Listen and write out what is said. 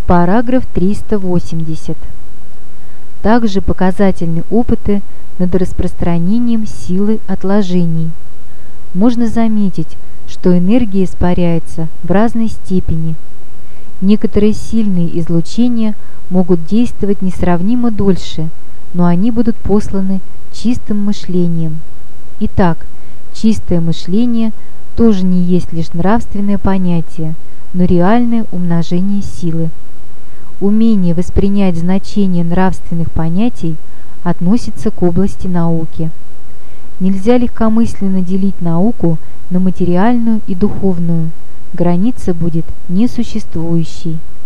Параграф 380. Также показательны опыты над распространением силы отложений. Можно заметить, что энергия испаряется в разной степени. Некоторые сильные излучения могут действовать несравнимо дольше, но они будут посланы чистым мышлением. Итак, чистое мышление тоже не есть лишь нравственное понятие, но реальное умножение силы. Умение воспринять значение нравственных понятий относится к области науки. Нельзя легкомысленно делить науку на материальную и духовную. Граница будет несуществующей.